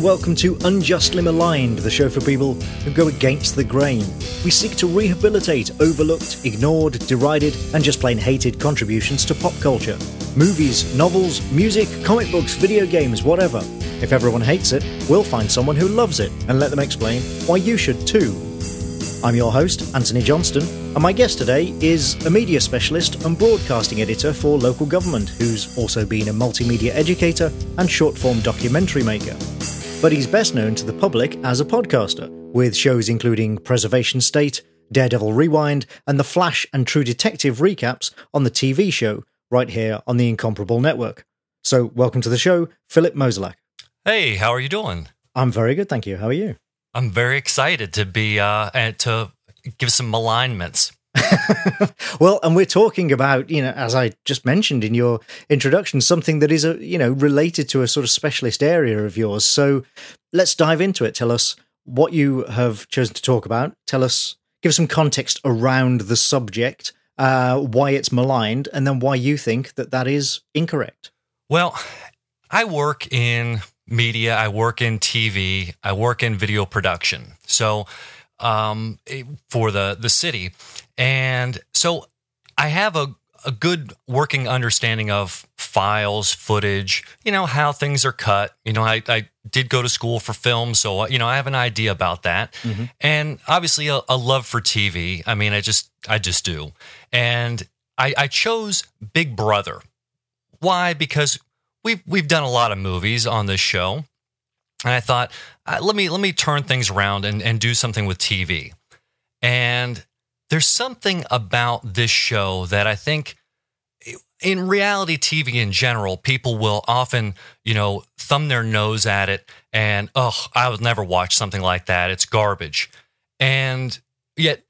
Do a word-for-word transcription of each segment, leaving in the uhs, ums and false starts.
welcome to Unjustly Maligned, the show for people who go against the grain. We seek to rehabilitate overlooked, ignored, derided, and just plain hated contributions to pop culture. Movies, novels, music, comic books, video games, whatever. If everyone hates it, we'll find someone who loves it and let them explain why you should too. I'm your host, Anthony Johnston, and my guest today is a media specialist and broadcasting editor for local government who's also been a multimedia educator and short-form documentary maker. But he's best known to the public as a podcaster, with shows including Preservation State, Daredevil Rewind, and the Flash and True Detective recaps on the T V show right here on the Incomparable Network. So welcome to the show, Philip Mozolak. Hey, how are you doing? I'm very good, thank you. How are you? I'm very excited to be uh, and to give some malignments. Well, and we're talking about, you know, as I just mentioned in your introduction, something that is, a, you know, related to a sort of specialist area of yours. So let's dive into it. Tell us what you have chosen to talk about. Tell us, give us some context around the subject, uh, why it's maligned, and then why you think that that is incorrect. Well, I work in media, I work in T V, I work in video production. So um, for the, the city. And so I have a, a good working understanding of files, footage, you know, how things are cut. You know, I, I did go to school for film, so, you know, I have an idea about that. Mm-hmm. And obviously a, a love for T V. I mean, I just, I just do. And I, I chose Big Brother. Why? Because we've, we've done a lot of movies on this show. And I thought, uh, let me, let me turn things around and, and do something with T V. And there's something about this show that I think in reality T V in general, people will often, you know, thumb their nose at it and, oh, I would never watch something like that. It's garbage. And yet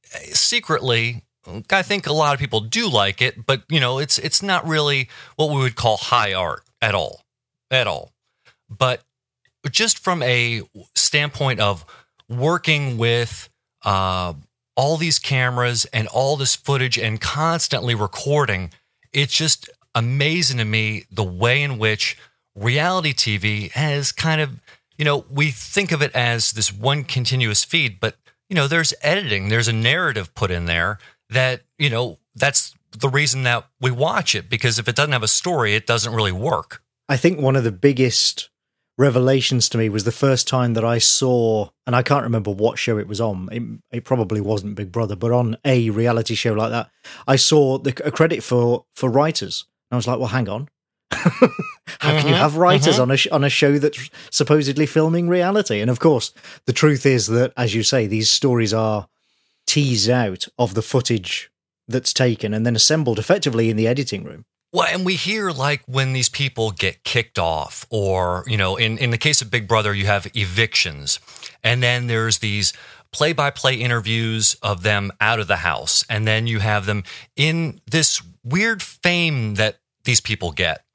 secretly, I think a lot of people do like it, but, you know, it's it's not really what we would call high art at all, at all. But just from a standpoint of working with uh all these cameras and all this footage and constantly recording, it's just amazing to me the way in which reality T V has kind of, you know, we think of it as this one continuous feed, but, you know, there's editing, there's a narrative put in there that, you know, that's the reason that we watch it, because if it doesn't have a story, it doesn't really work. I think one of the biggest revelations to me was the first time that I saw, and I can't remember what show it was on, it, it probably wasn't Big Brother, but on a reality show like that, I saw the, a credit for for writers. And I was like, well, hang on. How mm-hmm, can you have writers mm-hmm. on a sh- on a show that's supposedly filming reality? And of course, the truth is that, as you say, these stories are teased out of the footage that's taken and then assembled effectively in the editing room. Well, and we hear like when these people get kicked off, or, you know, in, in the case of Big Brother, you have evictions. And then there's these play-by-play interviews of them out of the house. And then you have them in this weird fame that these people get.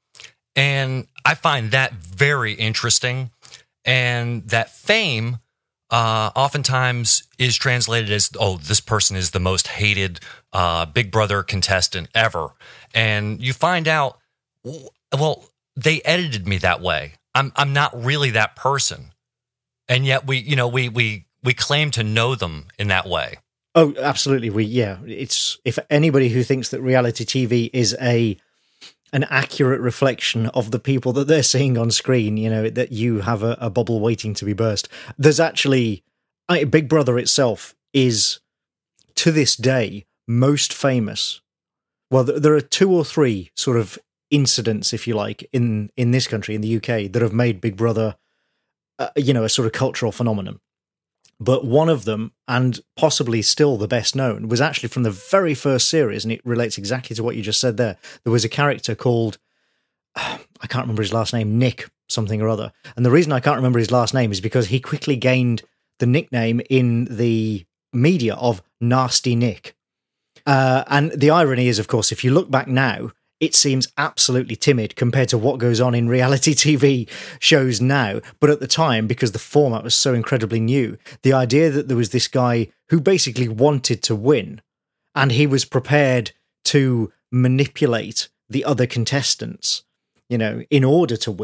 And I find that very interesting. And that fame uh, oftentimes is translated as, oh, this person is the most hated uh, Big Brother contestant ever. And you find out, well, they edited me that way. I'm I'm not really that person. And yet we, you know, we we we claim to know them in that way. Oh, absolutely. We yeah, it's if anybody who thinks that reality T V is a an accurate reflection of the people that they're seeing on screen, you know, that you have a, a bubble waiting to be burst. There's actually I, Big Brother itself is to this day most famous. Well, there are two or three sort of incidents, if you like, in, in this country, in the U K, that have made Big Brother, uh, you know, a sort of cultural phenomenon. But one of them, and possibly still the best known, was actually from the very first series, and it relates exactly to what you just said there. There was a character called, uh, I can't remember his last name, Nick something or other. And the reason I can't remember his last name is because he quickly gained the nickname in the media of Nasty Nick. Uh, and the irony is, of course, if you look back now, it seems absolutely timid compared to what goes on in reality T V shows now. But at the time, because the format was so incredibly new, the idea that there was this guy who basically wanted to win, and he was prepared to manipulate the other contestants, you know, in order to win,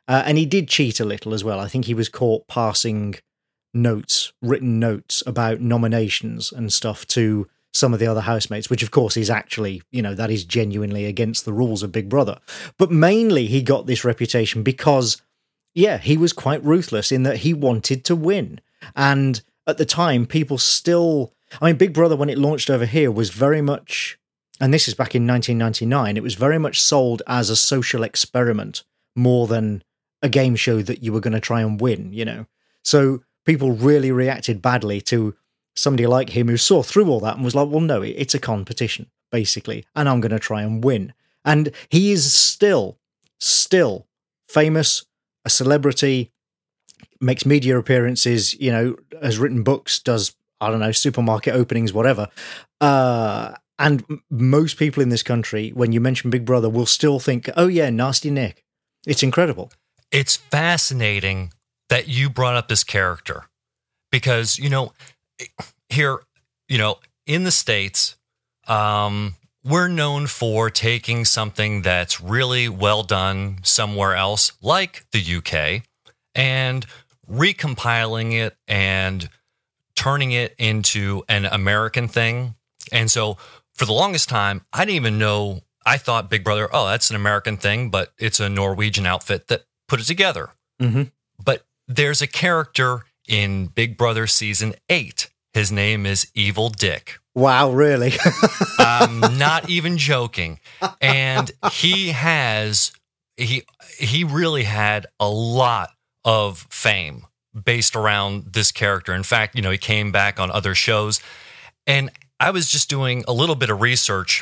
Uh, and he did cheat a little as well. I think he was caught passing notes, written notes about nominations and stuff to some of the other housemates, which of course is actually, you know, that is genuinely against the rules of Big Brother. But mainly he got this reputation because, yeah, he was quite ruthless in that he wanted to win. And at the time, people still, I mean, Big Brother, when it launched over here, was very much, and this is back in nineteen ninety-nine, it was very much sold as a social experiment more than a game show that you were going to try and win, you know. So people really reacted badly to somebody like him who saw through all that and was like, well, no, it's a competition, basically, and I'm going to try and win. And he is still, still famous, a celebrity, makes media appearances, you know, has written books, does, I don't know, supermarket openings, whatever. Uh, and m- most people in this country, when you mention Big Brother, will still think, oh yeah, Nasty Nick. It's incredible. It's fascinating that you brought up this character because, you know, here, you know, in the States, um, we're known for taking something that's really well done somewhere else, like the U K, and recompiling it and turning it into an American thing. And so for the longest time, I didn't even know, I thought Big Brother, oh, that's an American thing, but it's a Norwegian outfit that put it together. Mm-hmm. But there's a character in Big Brother season eight. His name is Evil Dick. Wow, really? I'm not even joking. And he has, he he really had a lot of fame based around this character. In fact, you know, he came back on other shows. And I was just doing a little bit of research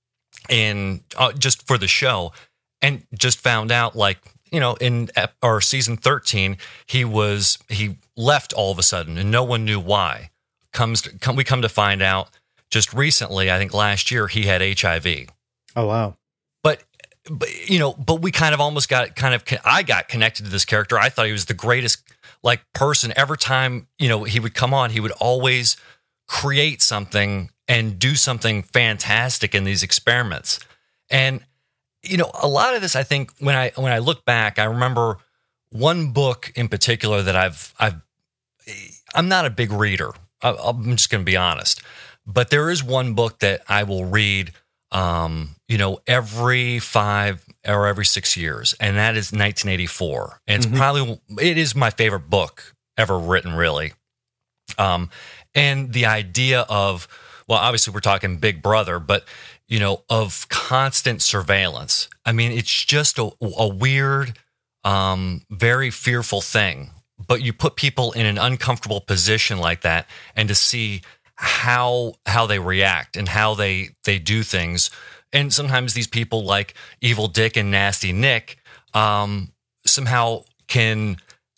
in uh, just for the show and just found out, like, you know, in ep- or season thirteen, he was, he left all of a sudden and no one knew why. Comes to, come, we come to find out just recently, I think last year, he had H I V. Oh, wow. But, but, you know, but we kind of almost got kind of, I got connected to this character. I thought he was the greatest, like, person. Every time, you know, he would come on, he would always create something and do something fantastic in these experiments. And, you know, a lot of this, I think, when I when I look back, I remember one book in particular that I've I've I'm not a big reader. I'm just going to be honest, but there is one book that I will read, um, you know, every five or every six years, and that is nineteen eighty-four. And it's mm-hmm. probably it is my favorite book ever written, really. Um, and the idea of, well, obviously we're talking Big Brother, but you know, of constant surveillance. I mean, it's just a, a weird, um, very fearful thing. But you put people in an uncomfortable position like that, and to see how how they react and how they they do things. And sometimes these people, like Evil Dick and Nasty Nick, um, somehow can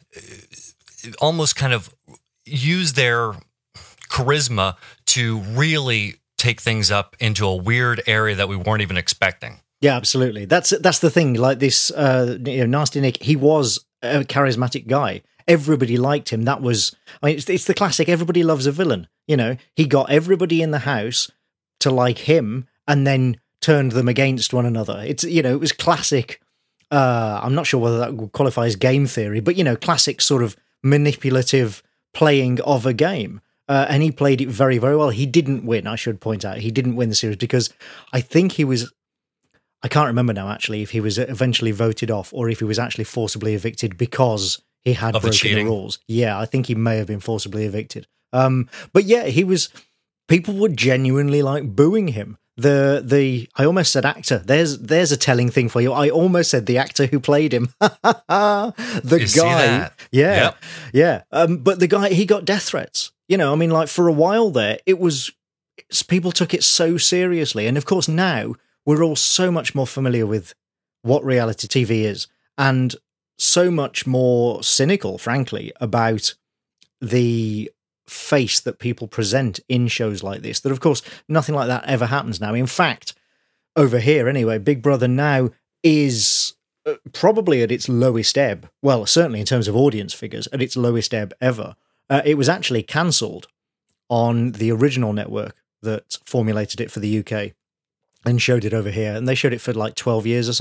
almost kind of use their charisma to really take things up into a weird area that we weren't even expecting. Yeah, absolutely. That's that's the thing. Like this, uh, you know, Nasty Nick, he was a charismatic guy. Everybody liked him. That was, I mean, it's, it's the classic, everybody loves a villain. You know, he got everybody in the house to like him and then turned them against one another. It's, you know, it was classic. Uh, I'm not sure whether that would qualify as game theory, but, you know, classic sort of manipulative playing of a game. Uh, and he played it very, very well. He didn't win, I should point out. He didn't win the series because I think he was, I can't remember now, actually, if he was eventually voted off or if he was actually forcibly evicted because he had of broken the, the rules. Yeah, I think he may have been forcibly evicted. Um, but yeah, he was, people were genuinely like booing him. The, the, I almost said actor. There's, there's a telling thing for you. I almost said the actor who played him. the you guy. Yeah. Yep. Yeah. Um, but the guy, he got death threats. You know, I mean, like for a while there, it was, people took it so seriously. And of course, now we're all so much more familiar with what reality T V is and so much more cynical, frankly, about the face that people present in shows like this, that of course nothing like that ever happens now. In fact, over here anyway, Big Brother now is probably at its lowest ebb. Well, certainly in terms of audience figures, at its lowest ebb ever. Uh, it was actually cancelled on the original network that formulated it for the U K and showed it over here. And they showed it for like twelve years or something.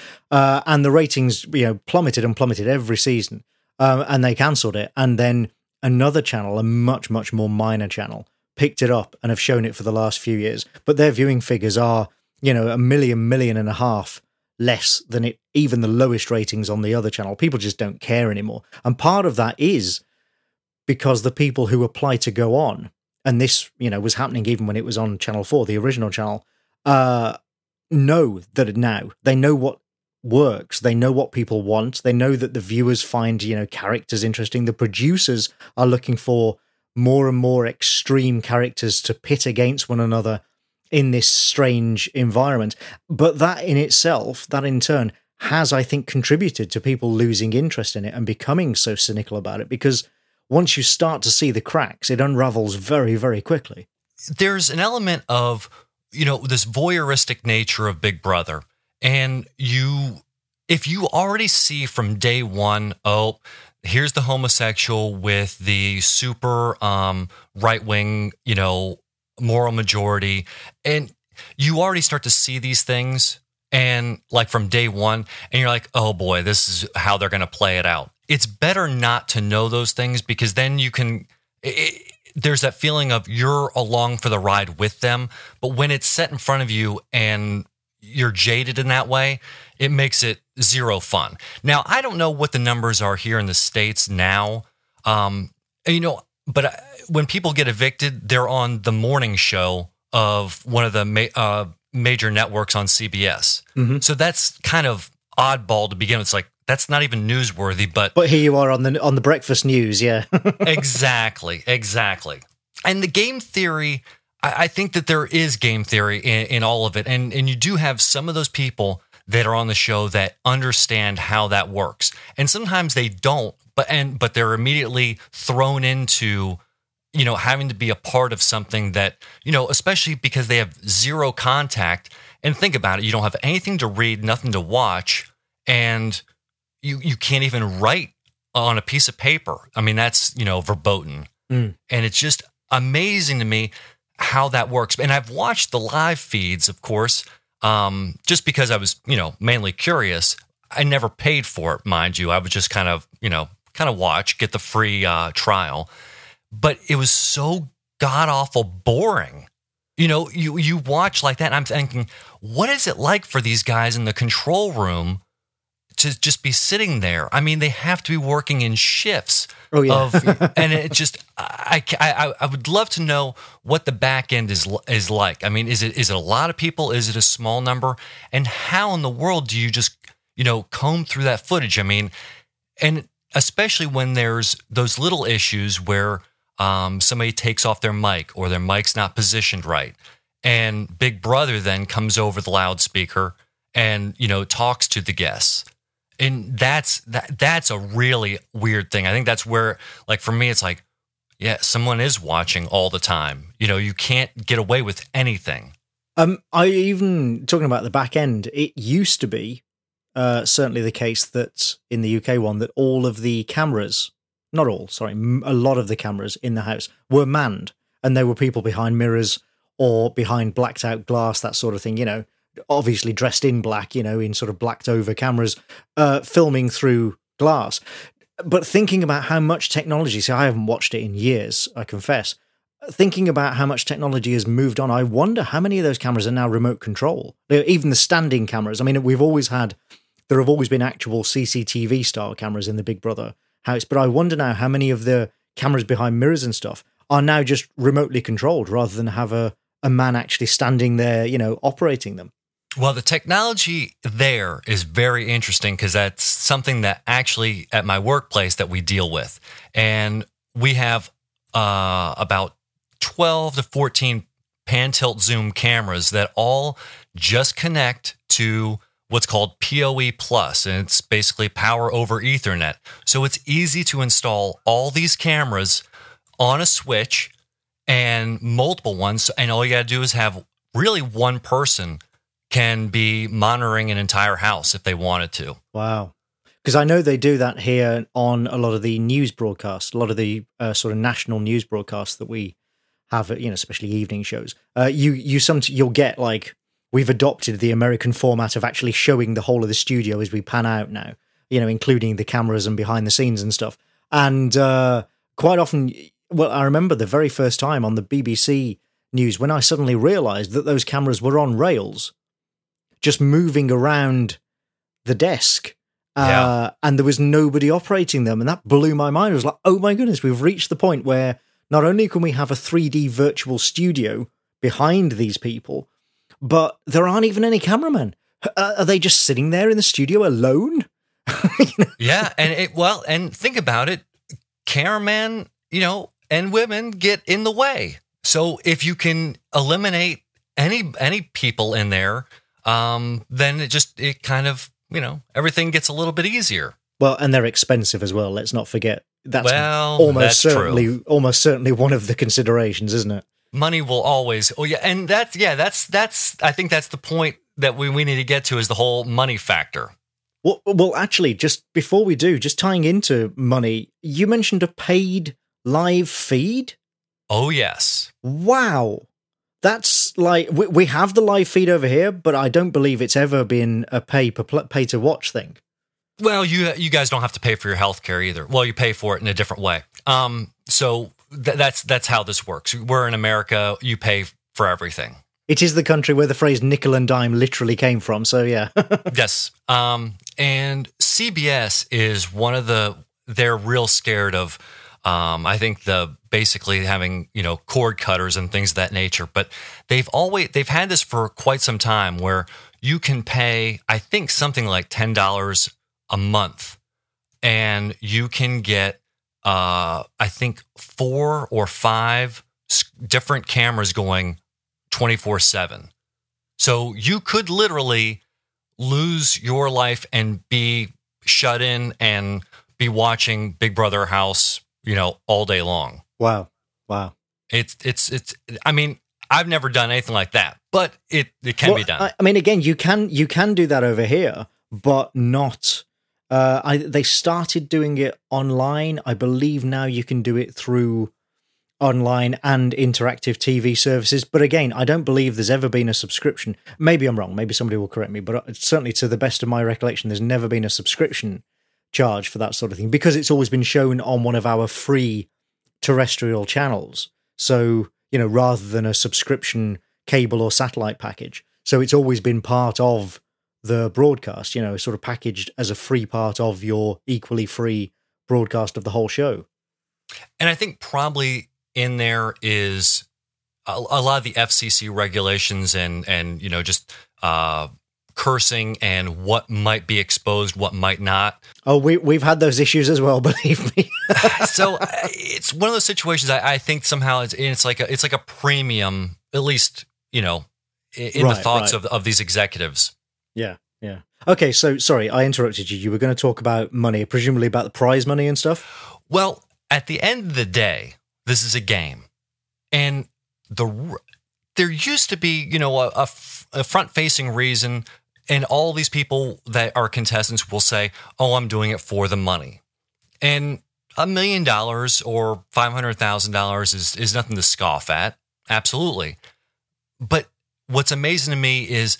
uh, and the ratings, you know, plummeted and plummeted every season, um, and they cancelled it. And then another channel, a much much more minor channel, picked it up and have shown it for the last few years. But their viewing figures are, you know, a million, million and a half less than it, even the lowest ratings on the other channel. People just don't care anymore. And part of that is because the people who apply to go on, and this, you know, was happening even when it was on Channel four, the original channel, uh, know that now they know what works. They know what people want. They know that the viewers find, you know, characters interesting. The producers are looking for more and more extreme characters to pit against one another in this strange environment. But that in itself, that in turn, has, I think, contributed to people losing interest in it and becoming so cynical about it, because once you start to see the cracks, it unravels very, very quickly. There's an element of, you know, this voyeuristic nature of Big Brother. And you, if you already see from day one, oh, here's the homosexual with the super um, right-wing, you know, moral majority, and you already start to see these things, and like from day one, and you're like, oh boy, this is how they're going to play it out. It's better not to know those things, because then you can, it, there's that feeling of you're along for the ride with them. But when it's set in front of you and you're jaded in that way, it makes it zero fun. Now, I don't know what the numbers are here in the States now, um, you know, but when people get evicted, they're on the morning show of one of the ma- uh, major networks on C B S. Mm-hmm. So that's kind of oddball to begin with. It's like, that's not even newsworthy, but... But here you are on the on the breakfast news, yeah. Exactly, exactly. And the game theory, I, I think that there is game theory in, in all of it. And, and you do have some of those people that are on the show that understand how that works. And sometimes they don't, but and but they're immediately thrown into, you know, having to be a part of something that, you know, especially because they have zero contact. And think about it, you don't have anything to read, nothing to watch, and you you can't even write on a piece of paper. I mean, that's, you know, verboten. Mm. And it's just amazing to me how that works. And I've watched the live feeds, of course, um, just because I was, you know, mainly curious. I never paid for it, mind you. I would just kind of, you know, kind of watch, get the free uh, trial. But it was so god-awful boring. You know, you, you watch like that, and I'm thinking, what is it like for these guys in the control room to just be sitting there? I mean, they have to be working in shifts. Oh, yeah. Of, and it just, I, I, I would love to know what the back end is is like. I mean, is it is it a lot of people? Is it a small number? And how in the world do you just, you know, comb through that footage? I mean, and especially when there's those little issues where um, somebody takes off their mic or their mic's not positioned right, and Big Brother then comes over the loudspeaker and, you know, talks to the guests. And that's that. That's a really weird thing. I think that's where, like, for me, it's like, yeah, someone is watching all the time. You know, you can't get away with anything. Um, I even, talking about the back end, it used to be uh, certainly the case that in the U K one, that all of the cameras, not all, sorry, a lot of the cameras in the house were manned, and there were people behind mirrors or behind blacked out glass, that sort of thing, you know, obviously dressed in black, you know, in sort of blacked over cameras, uh, filming through glass. But thinking about how much technology, see, I haven't watched it in years, I confess, thinking about how much technology has moved on, I wonder how many of those cameras are now remote control. Even the standing cameras. I mean, we've always had, there have always been actual C C T V style cameras in the Big Brother house, but I wonder now how many of the cameras behind mirrors and stuff are now just remotely controlled rather than have a, a man actually standing there, you know, operating them. Well, the technology there is very interesting, because that's something that actually at my workplace that we deal with. And we have uh, about twelve to fourteen pan tilt zoom cameras that all just connect to what's called P O E plus, and it's basically power over Ethernet. So it's easy to install all these cameras on a switch and multiple ones. And all you got to do is have really one person can be monitoring an entire house if they wanted to. Wow. Because I know they do that here on a lot of the news broadcasts, a lot of the uh, sort of national news broadcasts that we have, you know, especially evening shows. Uh, you you some you'll get like we've adopted the American format of actually showing the whole of the studio as we pan out now, you know, including the cameras and behind the scenes and stuff. And uh, quite often, well, I remember the very first time on the B B C News when I suddenly realized that those cameras were on rails, just moving around the desk. Uh, yeah. And there was nobody operating them. And that blew my mind. I was like, oh my goodness, we've reached the point where not only can we have a three D virtual studio behind these people, but there aren't even any cameramen. Uh, are they just sitting there in the studio alone? You know? Yeah. And it, well, and think about it, cameramen, you know, and women get in the way. So if you can eliminate any any people in there, um, then it just, it kind of, you know, everything gets a little bit easier. Well, and they're expensive as well. Let's not forget. That's well, almost that's certainly, true. almost certainly one of the considerations, isn't it? Money will always, oh yeah. And that's, yeah, that's, that's, I think that's the point that we, we need to get to, is the whole money factor. Well, well, actually, just before we do, just tying into money, you mentioned a paid live feed? Oh, yes. Wow. That's like, we, we have the live feed over here, but I don't believe it's ever been a pay per pay to watch thing. Well, you you guys don't have to pay for your health care either. Well, you pay for it in a different way. Um, so th- that's that's how this works. We're in America. You pay for everything. It is the country where the phrase nickel and dime literally came from. So yeah. Yes. Um, and C B S is one of the, they're real scared of, um, I think the basically having, you know, cord cutters and things of that nature. But they've always, they've had this for quite some time where you can pay, I think something like ten dollars a month, and you can get, uh, I think four or five different cameras going twenty-four seven. So you could literally lose your life and be shut in and be watching Big Brother House, you know, all day long. Wow. Wow. It's, it's, it's, I mean, I've never done anything like that, but it, it can well, be done. I, I mean, again, you can, you can do that over here, but not, uh, I, they started doing it online. I believe now you can do it through online and interactive T V services. But again, I don't believe there's ever been a subscription. Maybe I'm wrong. Maybe somebody will correct me. But certainly to the best of my recollection, there's never been a subscription charge for that sort of thing, because it's always been shown on one of our free terrestrial channels. So, you know, rather than a subscription cable or satellite package. So it's always been part of the broadcast, you know, sort of packaged as a free part of your equally free broadcast of the whole show. And I think probably in there is a, a lot of the F C C regulations and, and you know, just uh, cursing and what might be exposed, what might not. Oh, we, we've had those issues as well, believe me. So it's one of those situations I, I think somehow it's, it's like a, it's like a premium, at least, you know, in right, the thoughts right. of, of these executives. Yeah, yeah. Okay, so sorry, I interrupted you. You were going to talk about money, presumably about the prize money and stuff? Well, at the end of the day, this is a game. And the there used to be, you know, a, a, a front-facing reason, and all these people that are contestants will say, oh, I'm doing it for the money. And a million dollars or five hundred thousand dollars is is nothing to scoff at. Absolutely. But what's amazing to me is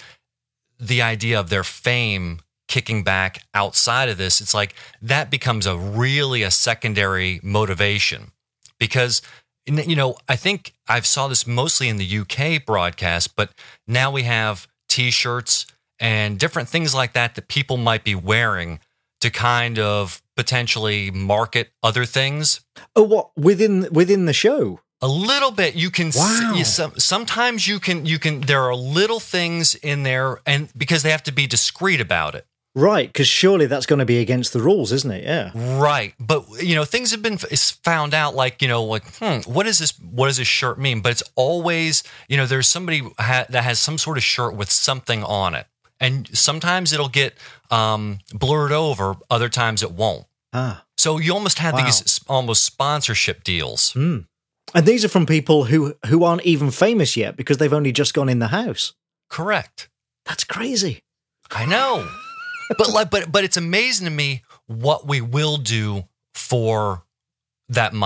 the idea of their fame kicking back outside of this. It's like that becomes a really a secondary motivation, because, you know, I think I've saw this mostly in the U K broadcast, but now we have T-shirts and different things like that that people might be wearing to kind of potentially market other things. Oh, what, within within the show? A little bit. You can wow. see some, sometimes you can you can there are little things in there, and because they have to be discreet about it. Right, because surely that's going to be against the rules, isn't it? Yeah. Right, but you know, things have been found out. Like, you know, like, hmm, what is this? What does this shirt mean? But it's always, you know, there's somebody ha- that has some sort of shirt with something on it, and sometimes it'll get um, blurred over. Other times it won't. Ah. So you almost have wow. these almost sponsorship deals. Mm. And these are from people who who aren't even famous yet because they've only just gone in the house. Correct. That's crazy. I know. But like, but but it's amazing to me what we will do for that money.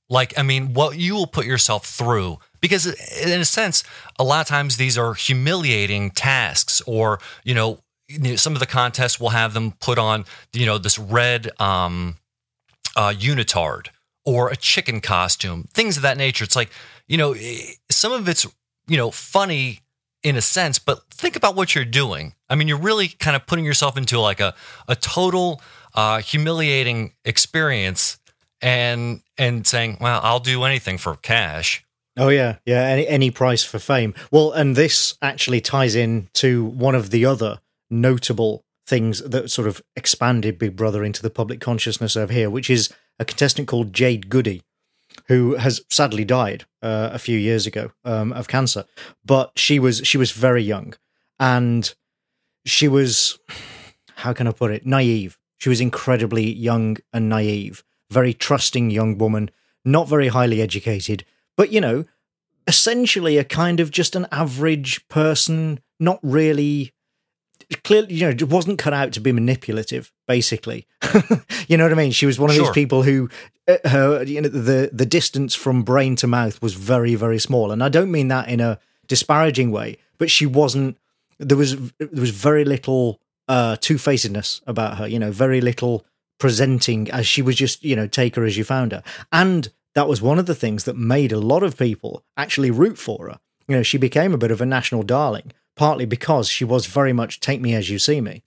Like, I mean, what you will put yourself through, because in a sense, a lot of times these are humiliating tasks, or, you know, some of the contests will have them put on, you know, this red um, uh, unitard or a chicken costume, things of that nature. It's like, you know, some of it's, you know, funny in a sense, but think about what you're doing. I mean, you're really kind of putting yourself into like a, a total uh, humiliating experience and and saying, well, I'll do anything for cash. Oh, yeah. Yeah, any, any price for fame. Well, and this actually ties in to one of the other notable things that sort of expanded Big Brother into the public consciousness over here, which is a contestant called Jade Goody, who has sadly died uh, a few years ago um, of cancer. But she was she was very young, and she was, how can I put it, naive. She was incredibly young and naive, very trusting young woman, not very highly educated, but, you know, essentially a kind of just an average person, not really, clearly, you know, wasn't cut out to be manipulative, basically. You know what I mean? She was one of Sure. these people who, uh, her, you know, the, the distance from brain to mouth was very, very small. And I don't mean that in a disparaging way, but she wasn't, there was, there was very little uh, two-facedness about her, you know, very little presenting as she was just, you know, take her as you found her. And that was one of the things that made a lot of people actually root for her. You know, she became a bit of a national darling, partly because she was very much take me as you see me.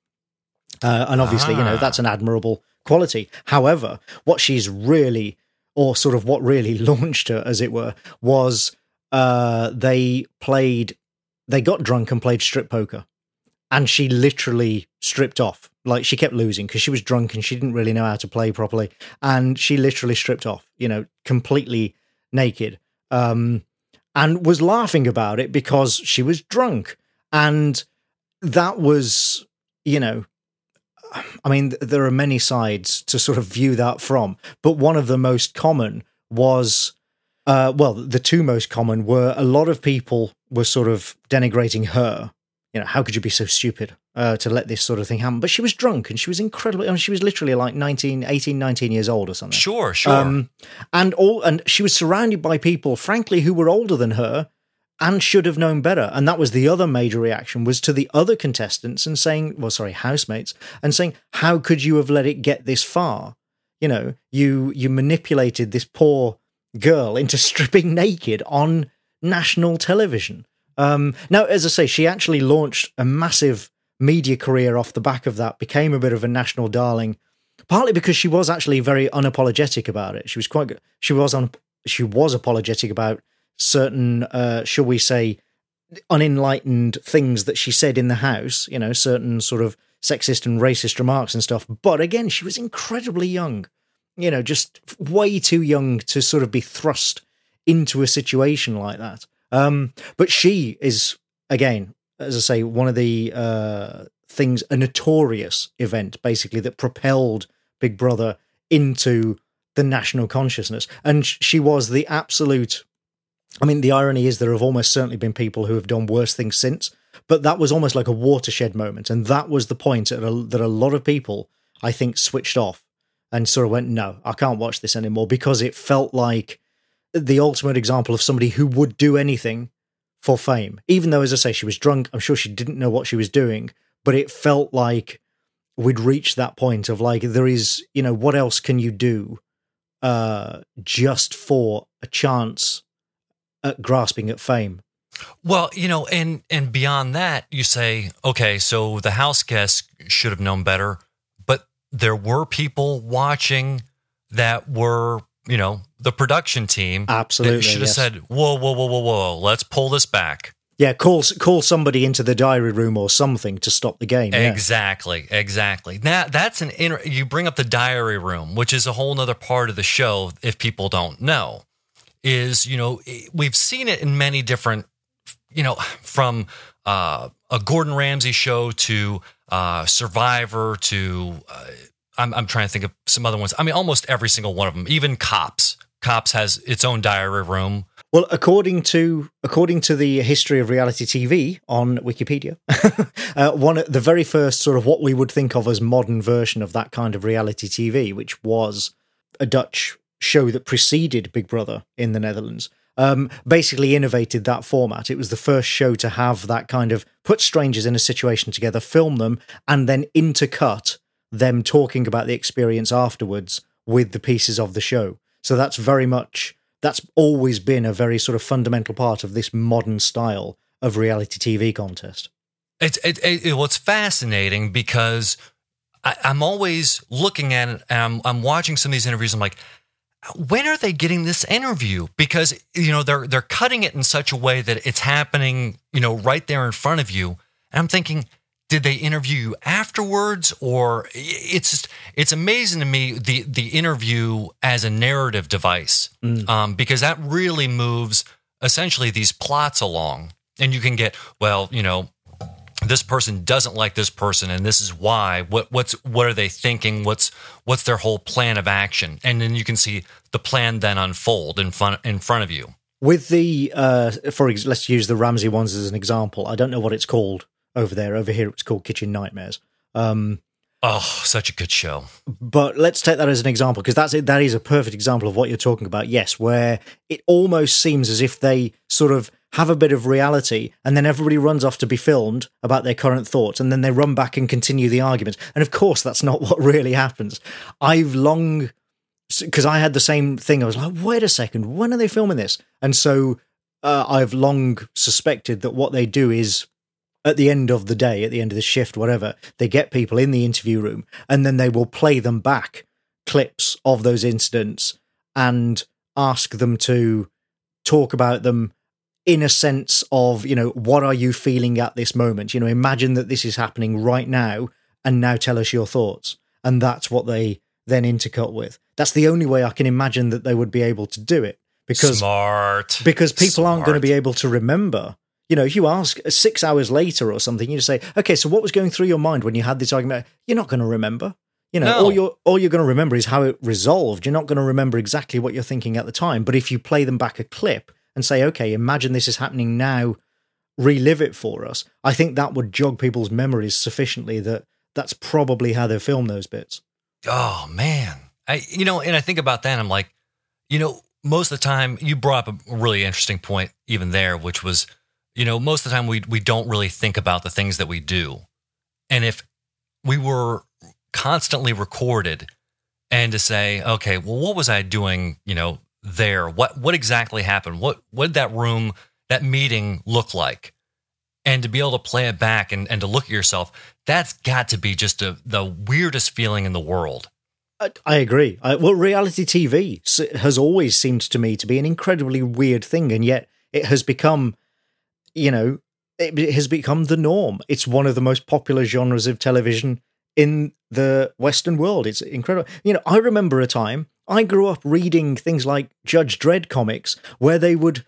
Uh, and obviously, ah. you know, that's an admirable quality. However, what she's really, or sort of what really launched her, as it were, was uh, they played, they got drunk and played strip poker. And she literally stripped off. Like, she kept losing because she was drunk and she didn't really know how to play properly. And she literally stripped off, you know, completely naked. Um, and was laughing about it because she was drunk. And that was, you know, I mean, there are many sides to sort of view that from. But one of the most common was, uh, well, the two most common were a lot of people were sort of denigrating her. You know, how could you be so stupid uh, to let this sort of thing happen? But she was drunk and she was incredibly, I mean, she was literally like nineteen, eighteen, nineteen years old or something. Sure, sure. Um, and all, and she was surrounded by people, frankly, who were older than her and should have known better. And that was the other major reaction, was to the other contestants and saying, well, sorry, housemates, and saying, how could you have let it get this far? You know, you, you manipulated this poor girl into stripping naked on national television. Um, now, as I say, she actually launched a massive media career off the back of that, became a bit of a national darling, partly because she was actually very unapologetic about it. She was quite good. She was on, she was apologetic about certain, uh, shall we say, unenlightened things that she said in the house, you know, certain sort of sexist and racist remarks and stuff. But again, she was incredibly young, you know, just way too young to sort of be thrust into a situation like that. Um, but she is, again, as I say, one of the uh, things, a notorious event, basically, that propelled Big Brother into the national consciousness. And she was the absolute, I mean, the irony is there have almost certainly been people who have done worse things since, but that was almost like a watershed moment. And that was the point that a, that a lot of people, I think, switched off and sort of went, no, I can't watch this anymore, because it felt like the ultimate example of somebody who would do anything for fame. Even though, as I say, she was drunk, I'm sure she didn't know what she was doing, but it felt like we'd reached that point of like, there is, you know, what else can you do uh, just for a chance at grasping at fame? Well, you know, and and beyond that, you say, okay, so the house guests should have known better, but there were people watching that were, you know, the production team. Absolutely, should have yes. said, whoa, whoa, whoa, whoa, whoa, let's pull this back. Yeah, call call somebody into the diary room or something to stop the game. Yeah. Exactly, exactly. Now, that's an inter- you bring up the diary room, which is a whole nother part of the show, if people don't know, is, you know, we've seen it in many different, you know, from uh, a Gordon Ramsay show to uh, Survivor to... Uh, I'm, I'm trying to think of some other ones. I mean, almost every single one of them, even Cops. Cops has its own diary room. Well, according to according to the history of reality T V on Wikipedia, uh, one the very first sort of what we would think of as modern version of that kind of reality T V, which was a Dutch show that preceded Big Brother in the Netherlands, um, basically innovated that format. It was the first show to have that kind of put strangers in a situation together, film them, and then intercut them talking about the experience afterwards with the pieces of the show. So that's very much, that's always been a very sort of fundamental part of this modern style of reality T V contest. It's it, it, it, well, it's fascinating because I, I'm always looking at it and I'm, I'm watching some of these interviews. I'm like, when are they getting this interview? Because, you know, they're they're cutting it in such a way that it's happening, you know, right there in front of you. And I'm thinking, did they interview you afterwards? Or it's just, it's amazing to me, the the interview as a narrative device, mm. um, because that really moves essentially these plots along. And you can get, well, you know, this person doesn't like this person, and this is why. What what's what are they thinking? What's what's their whole plan of action? And then you can see the plan then unfold in front in front of you. With the uh, for ex- let's use the Ramsay ones as an example. I don't know what it's called over there. Over here, it's called Kitchen Nightmares. Um, oh, such a good show. But let's take that as an example, because that's it. That is a perfect example of what you're talking about. Yes, where it almost seems as if they sort of have a bit of reality, and then everybody runs off to be filmed about their current thoughts, and then they run back and continue the argument. And of course, that's not what really happens. I've long, because I had the same thing. I was like, wait a second, when are they filming this? And so uh, I've long suspected that what they do is, at the end of the day, at the end of the shift, whatever, they get people in the interview room, and then they will play them back clips of those incidents and ask them to talk about them in a sense of, you know, what are you feeling at this moment? You know, imagine that this is happening right now, and now tell us your thoughts. And that's what they then intercut with. That's the only way I can imagine that they would be able to do it. Because, Smart. Because people Smart. aren't going to be able to remember. You know, if you ask six hours later or something, you just say, okay, so what was going through your mind when you had this argument? You're not going to remember. You know, No. all you're, all you're going to remember is how it resolved. You're not going to remember exactly what you're thinking at the time. But if you play them back a clip and say, okay, imagine this is happening now, relive it for us, I think that would jog people's memories sufficiently that that's probably how they film those bits. Oh, man. I, you know, and I think about that, and I'm like, you know, most of the time, you brought up a really interesting point even there, which was, you know, most of the time we we don't really think about the things that we do. And if we were constantly recorded and to say, okay, well, what was I doing, you know, there? What what exactly happened? What what did that room, that meeting look like? And to be able to play it back and, and to look at yourself, that's got to be just a, the weirdest feeling in the world. I, I agree. I, well, reality T V has always seemed to me to be an incredibly weird thing, and yet it has become, you know, it, it has become the norm. It's one of the most popular genres of television in the Western world. It's incredible. You know, I remember a time, I grew up reading things like Judge Dredd comics, where they would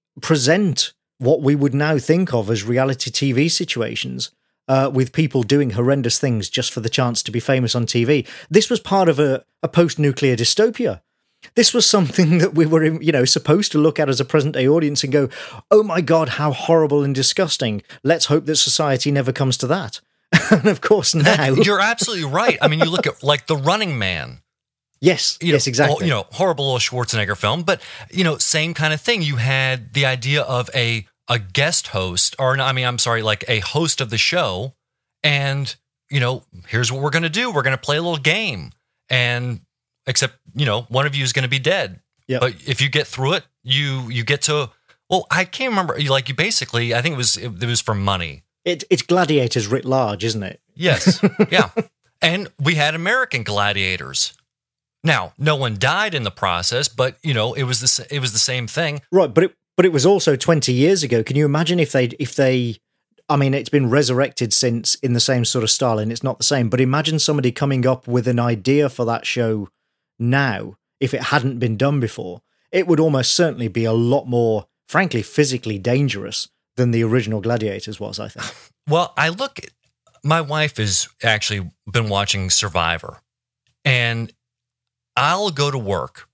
present what we would now think of as reality T V situations, uh, with people doing horrendous things just for the chance to be famous on T V. This was part of a, a post-nuclear dystopia. This was something that we were, you know, supposed to look at as a present-day audience and go, oh my God, how horrible and disgusting. Let's hope that society never comes to that. And of course now... That, you're absolutely right. I mean, you look at, like, The Running Man. Yes, You know, yes, exactly. You know, horrible little Schwarzenegger film, but, you know, same kind of thing. You had the idea of a a guest host, or I mean, I'm sorry, like a host of the show, and, you know, here's what we're going to do. We're going to play a little game, and except, you know, one of you is going to be dead. Yep. But if you get through it, you you get to, well, I can't remember, like you basically, I think it was it, it was for money. It, it's gladiators writ large, isn't it? Yes, yeah. And we had American gladiators. Now, no one died in the process, but, you know, it was the it was the same thing. Right, but it but it was also twenty years ago. Can you imagine if they if they I mean, it's been resurrected since in the same sort of style, and it's not the same, but imagine somebody coming up with an idea for that show now, if it hadn't been done before. It would almost certainly be a lot more, frankly, physically dangerous than the original Gladiators was, I think. Well, I look at, my wife has actually been watching Survivor, and I'll go to work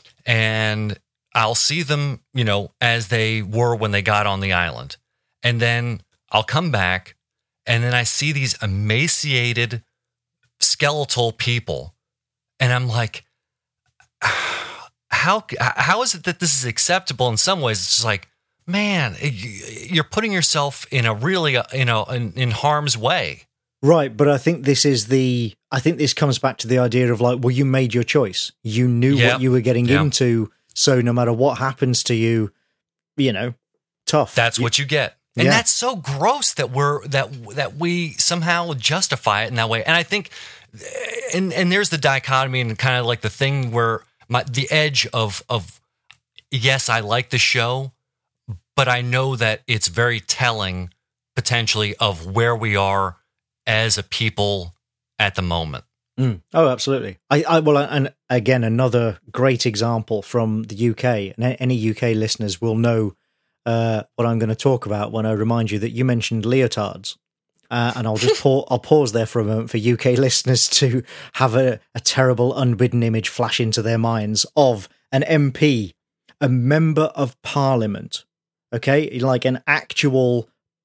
and I'll see them, you know, as they were when they got on the island. And then I'll come back and then I see these emaciated, skeletal people. And I'm like, how how is it that this is acceptable in some ways? It's just like, man, you're putting yourself in a really, you know, in, in harm's way. Right, but I think this is the, I think this comes back to the idea of like, well, you made your choice. You knew Yep. what you were getting Yep. into, so no matter what happens to you, you know, tough. That's You- what you get. And Yeah. that's so gross that we're that that we somehow justify it in that way. And I think and and there's the dichotomy and kind of like the thing where my the edge of of yes, I like the show, but I know that it's very telling potentially of where we are as a people at the moment. Mm. Oh, absolutely. I, I well, and again, another great example from the U K. And any U K listeners will know uh, what I'm going to talk about when I remind you that you mentioned leotards. Uh, and I'll just pa- I'll pause there for a moment for U K listeners to have a, a terrible, unbidden image flash into their minds of an M P, a member of Parliament, okay, like an actual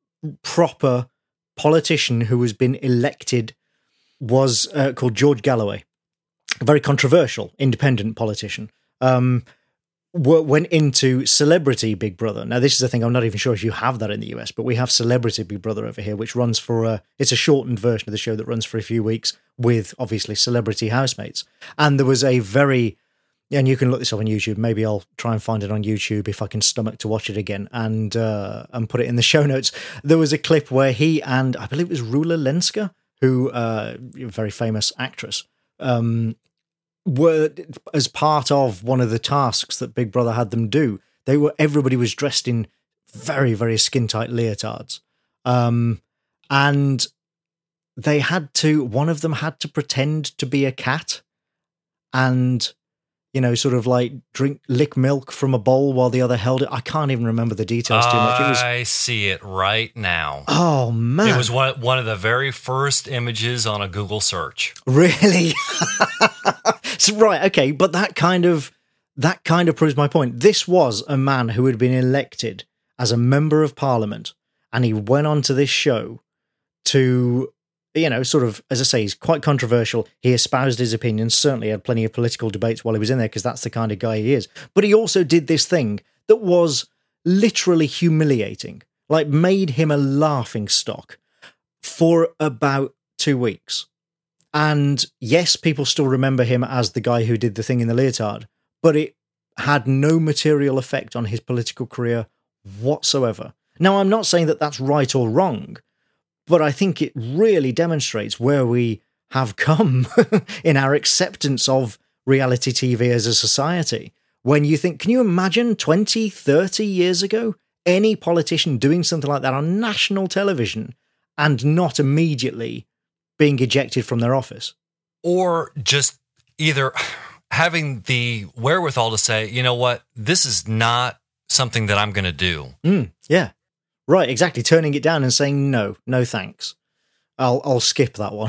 proper politician who has been elected, was uh, called George Galloway, a very controversial independent politician. Um, w- went into Celebrity Big Brother. Now, this is the thing, I'm not even sure if you have that in the U S, but we have Celebrity Big Brother over here, which runs for a, it's a shortened version of the show that runs for a few weeks with obviously celebrity housemates. And there was a very, and you can look this up on YouTube. Maybe I'll try and find it on YouTube if I can stomach to watch it again and uh, and put it in the show notes. There was a clip where he and I believe it was Rula Lenska, who uh, a very famous actress, um, were as part of one of the tasks that Big Brother had them do. They were everybody was dressed in very very skin tight leotards, um, and they had to. One of them had to pretend to be a cat, and you know, sort of like drink, lick milk from a bowl while the other held it. I can't even remember the details too much. It was, I see it right now. oh man, It was one one of the very first images on a Google search. really? So, right, okay, but that kind of that kind of proves my point. This was a man who had been elected as a member of Parliament, and he went on to this show to, you know, sort of, as I say, he's quite controversial. He espoused his opinions, certainly had plenty of political debates while he was in there, because that's the kind of guy he is. But he also did this thing that was literally humiliating, like made him a laughing stock for about two weeks. And yes, people still remember him as the guy who did the thing in the leotard, but it had no material effect on his political career whatsoever. Now, I'm not saying that that's right or wrong, but I think it really demonstrates where we have come in our acceptance of reality T V as a society. When you think, can you imagine twenty, thirty years ago, any politician doing something like that on national television and not immediately being ejected from their office? Or just either having the wherewithal to say, you know what, this is not something that I'm going to do. Mm, yeah. Right, exactly. Turning it down and saying, no, no thanks. I'll I'll skip that one.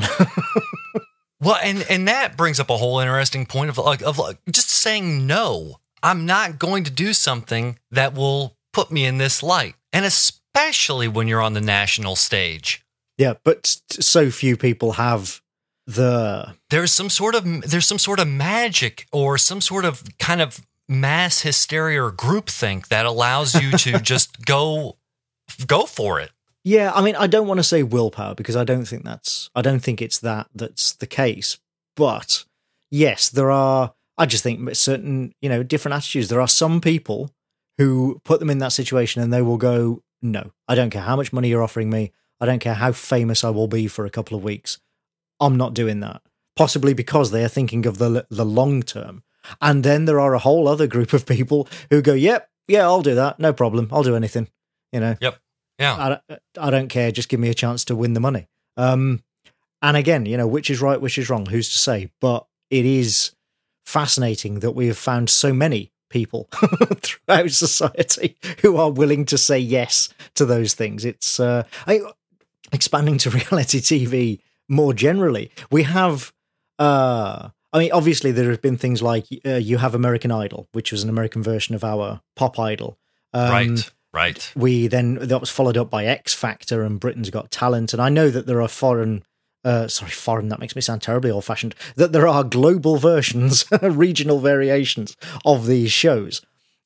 Well, and, and that brings up a whole interesting point of like of like just saying no. I'm not going to do something that will put me in this light. And especially when you're on the national stage. Yeah, but so few people have the There's some sort of there's some sort of magic or some sort of kind of mass hysteria or groupthink that allows you to just go go for it. Yeah, I mean, I don't want to say willpower because I don't think that's I don't think it's that that's the case. But yes, there are I just think certain, you know, different attitudes. There are some people who put them in that situation and they will go, no, I don't care how much money you're offering me. I don't care how famous I will be for a couple of weeks. I'm not doing that. Possibly because they are thinking of the the long term. And then there are a whole other group of people who go, yep, yeah, I'll do that. No problem. I'll do anything. You know? Yep. Yeah. I, I don't care. Just give me a chance to win the money. Um, and again, you know, which is right, which is wrong, who's to say? But it is fascinating that we have found so many people throughout society who are willing to say yes to those things. It's uh, I, expanding to reality T V more generally. We have, uh, I mean, obviously there have been things like uh, you have American Idol, which was an American version of our Pop Idol. Um, right, right. We then, that was followed up by X Factor and Britain's Got Talent. And I know that there are foreign uh, sorry, foreign, that makes me sound terribly old-fashioned, that there are global versions, regional variations of these shows.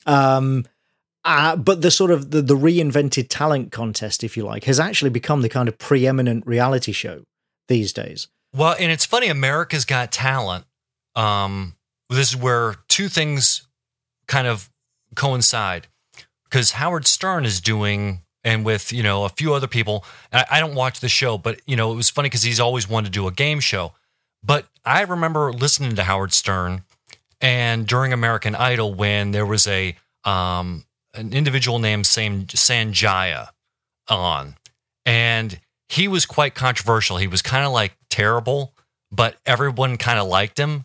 Um, uh, but the sort of the, the reinvented talent contest, if you like, has actually become the kind of preeminent reality show these days. Well, and it's funny, America's Got Talent. Um, this is where two things kind of coincide, because Howard Stern is doing, and with, you know, a few other people, I, I don't watch the show, but, you know, it was funny because he's always wanted to do a game show. But I remember listening to Howard Stern, and during American Idol, when there was a um, an individual named Sam, Sanjaya on, and he was quite controversial. He was kind of like terrible, but everyone kind of liked him.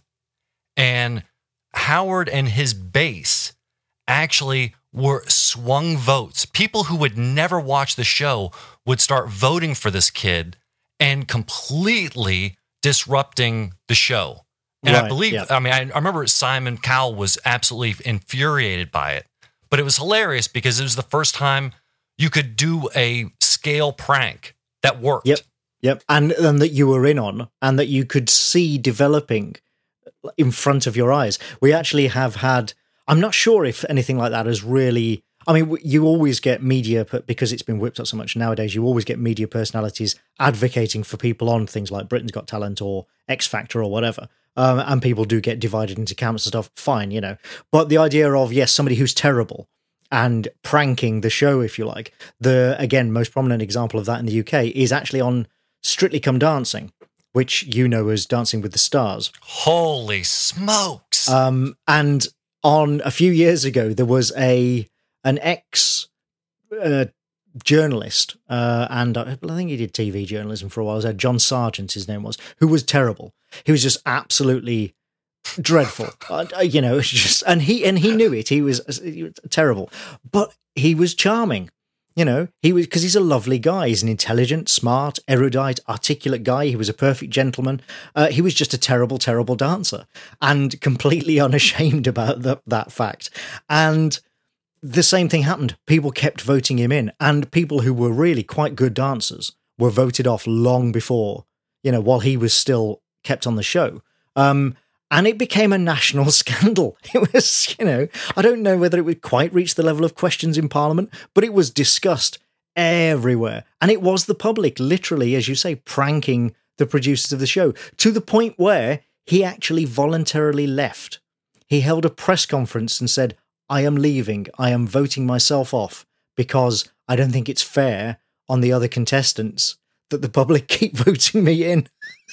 And Howard and his base actually were swung votes. People who would never watch the show would start voting for this kid and completely disrupting the show. And Right, I believe, yeah. I mean, I, I remember Simon Cowell was absolutely infuriated by it, but it was hilarious because it was the first time you could do a scale prank that worked. Yep, yep. And, and that you were in on, and that you could see developing in front of your eyes. We actually have had, I'm not sure if anything like that has really, I mean, you always get media, because it's been whipped up so much nowadays, you always get media personalities advocating for people on things like Britain's Got Talent or X Factor or whatever. Um, and people do get divided into camps and stuff, fine, you know. But the idea of, yes, somebody who's terrible and pranking the show, if you like, the, again, most prominent example of that in the U K is actually on Strictly Come Dancing, which you know as Dancing with the Stars. Holy smokes. Um, and on a few years ago, there was a an ex uh, journalist, uh, and I, I think he did T V journalism for a while. Was John Sargent, his name was, who was terrible. He was just absolutely dreadful, uh, you know. Just and he and he knew it. He was, he was terrible, but he was charming. You know, he was, because he's a lovely guy. He's an intelligent, smart, erudite, articulate guy. He was a perfect gentleman. Uh, he was just a terrible, terrible dancer, and completely unashamed about the, that fact. And the same thing happened. People kept voting him in, and people who were really quite good dancers were voted off long before, you know, while he was still kept on the show. Um, And it became a national scandal. It was, you know, I don't know whether it would quite reach the level of questions in Parliament, but it was discussed everywhere. And it was the public, literally, as you say, pranking the producers of the show, to the point where he actually voluntarily left. He held a press conference and said, I am leaving. I am voting myself off because I don't think it's fair on the other contestants that the public keep voting me in.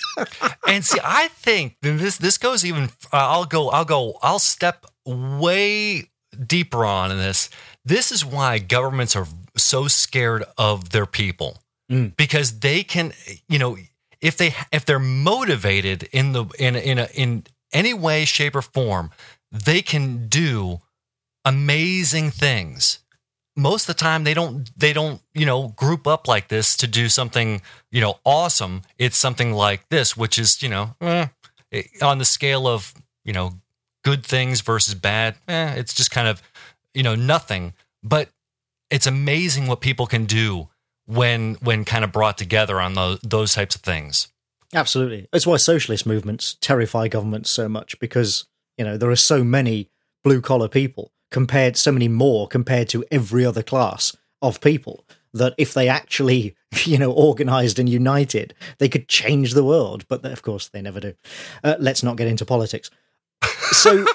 And see, I think this this goes even. Uh, I'll go. I'll go. I'll step way deeper on in this. This is why governments are so scared of their people, Mm. because they can, you know, if they if they're motivated in the in in a, in any way, shape, or form, they can do amazing things. Most of the time they don't, they don't, you know, group up like this to do something, you know, awesome. It's something like this, which is, you know, eh, on the scale of, you know, good things versus bad. Eh, it's just kind of, you know, nothing, but it's amazing what people can do when, when kind of brought together on those, those types of things. Absolutely. That's why socialist movements terrify governments so much, because, you know, there are so many blue collar people compared, so many more compared to every other class of people, that if they actually, you know, organized and united, they could change the world. But of course, they never do. Uh, let's not get into politics. So,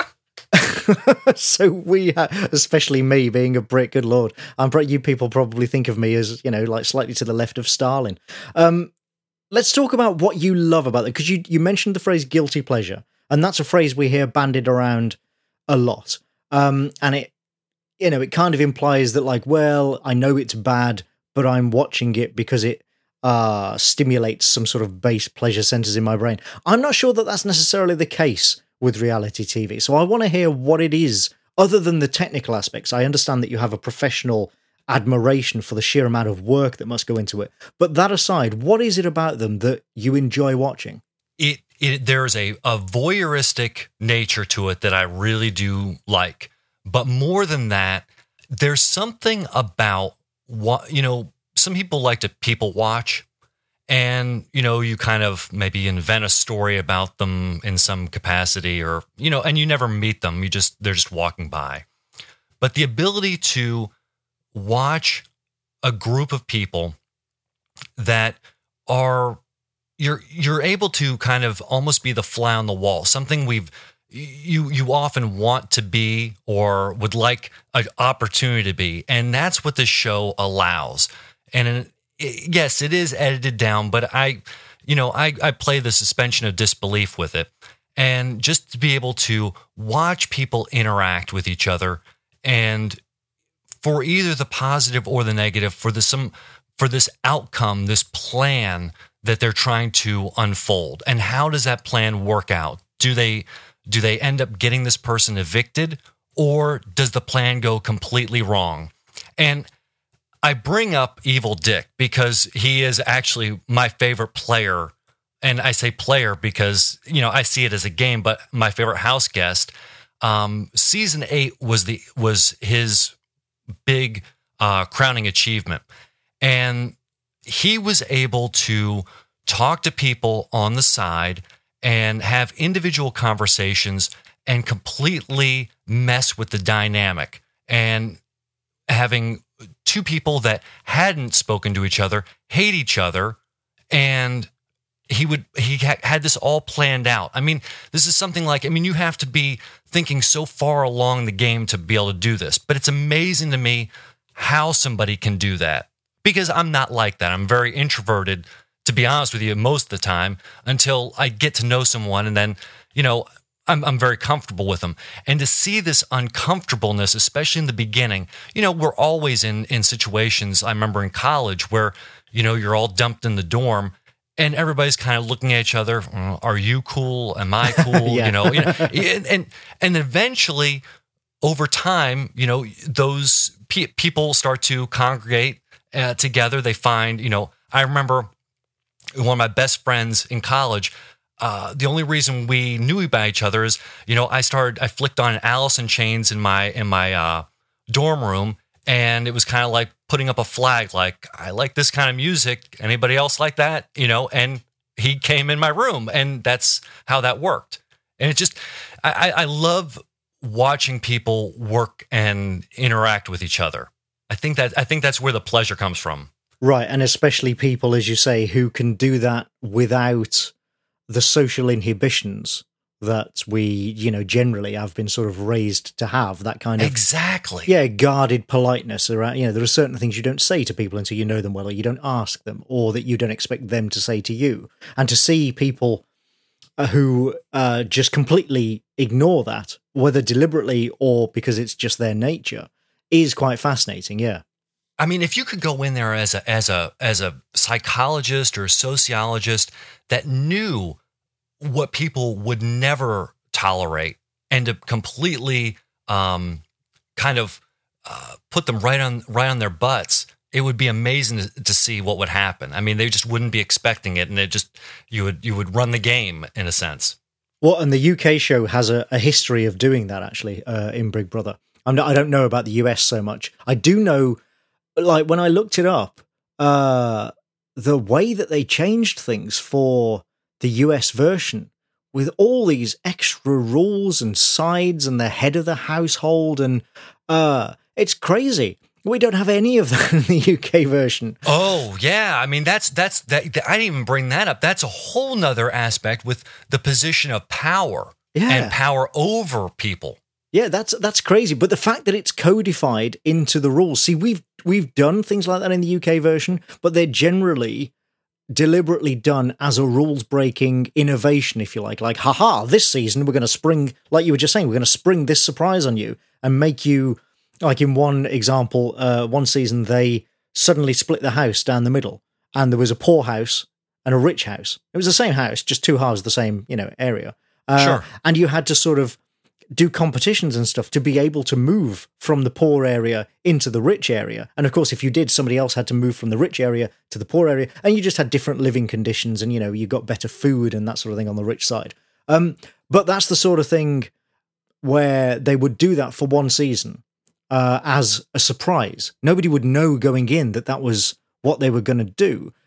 so we, uh, especially me being a Brit, good Lord, I'm you people probably think of me as, you know, like slightly to the left of Stalin. Um, let's talk about what you love about it, because you, you mentioned the phrase guilty pleasure, and that's a phrase we hear bandied around a lot. Um, and it, you know, it kind of implies that, like, well, I know it's bad, but I'm watching it because it uh, stimulates some sort of base pleasure centers in my brain. I'm not sure that that's necessarily the case with reality T V. So I want to hear what it is, other than the technical aspects. I understand that you have a professional admiration for the sheer amount of work that must go into it. But that aside, what is it about them that you enjoy watching? It, it there's a, a voyeuristic nature to it that I really do like. But more than that, there's something about what, you know, some people like to people watch, and, you know, you kind of maybe invent a story about them in some capacity, or, you know, and you never meet them. You just, they're just walking by. But the ability to watch a group of people that are, you're, you're able to kind of almost be the fly on the wall, something we've, you, you often want to be, or would like an opportunity to be. And that's what this show allows. And yes, it is edited down, but I, you know, I, I play the suspension of disbelief with it. And just to be able to watch people interact with each other, and for either the positive or the negative, for the some for this outcome, this plan that they're trying to unfold. And how does that plan work out? Do they do they end up getting this person evicted, or does the plan go completely wrong? And I bring up Evil Dick because he is actually my favorite player. And I say player because, you know, I see it as a game, but my favorite house guest. Um, season eight was the was his big uh, crowning achievement. And he was able to talk to people on the side and have individual conversations and completely mess with the dynamic, and having two people that hadn't spoken to each other hate each other, and he would he ha- had this all planned out. I mean, this is something like, I mean, you have to be thinking so far along the game to be able to do this, but it's amazing to me how somebody can do that, because I'm not like that. I'm very introverted, to be honest with you, most of the time, until I get to know someone, and then, you know, I'm, I'm very comfortable with them. And to see this uncomfortableness, especially in the beginning, you know, we're always in, in situations, I remember in college, where, you know, you're all dumped in the dorm and everybody's kind of looking at each other. Are you cool? Am I cool? Yeah. You know, you know and, and, and eventually over time, you know, those pe- people start to congregate uh, together. They find, you know, I remember one of my best friends in college, Uh, the only reason we knew about each other is, you know, I started, I flicked on Alice in Chains in my, in my, uh, dorm room. And it was kind of like putting up a flag, like, I like this kind of music. Anybody else like that? You know, and he came in my room, and that's how that worked. And it just, I, I love watching people work and interact with each other. I think that, I think that's where the pleasure comes from. Right. And especially people, as you say, who can do that without the social inhibitions that we, you know, generally have been sort of raised to have, that kind of exactly, yeah, guarded politeness around. You know, there are certain things you don't say to people until you know them well, or you don't ask them, or that you don't expect them to say to you. And to see people uh, who uh, just completely ignore that, whether deliberately or because it's just their nature, is quite fascinating. Yeah. I mean, if you could go in there as a as a as a psychologist or a sociologist that knew what people would never tolerate, and to completely um, kind of uh, put them right on right on their butts, it would be amazing to, to see what would happen. I mean, they just wouldn't be expecting it, and it just you would you would run the game in a sense. Well, and the U K show has a, a history of doing that, actually, uh, in Big Brother. I'm not, I don't know about the U S so much. I do know. Like, when I looked it up, uh, the way that they changed things for the U S version, with all these extra rules and sides and the head of the household, and uh, it's crazy. We don't have any of that in the U K version. Oh, yeah. I mean, that's, that's, that. I didn't even bring that up. That's a whole nother aspect with the position of power yeah. and power over people. Yeah, that's that's crazy. But the fact that it's codified into the rules, see, we've we've done things like that in the U K version, but they're generally deliberately done as a rules-breaking innovation, if you like. Like, haha, this season we're going to spring, like you were just saying, we're going to spring this surprise on you and make you, like in one example, uh, one season they suddenly split the house down the middle, and there was a poor house and a rich house. It was the same house, just two halves of the same, you know, area. Uh, sure. And you had to sort of do competitions and stuff to be able to move from the poor area into the rich area. And of course, if you did, somebody else had to move from the rich area to the poor area, and you just had different living conditions, and, you know, you got better food and that sort of thing on the rich side. Um, but that's the sort of thing where they would do that for one season uh, as a surprise. Nobody would know going in that that was what they were going to do.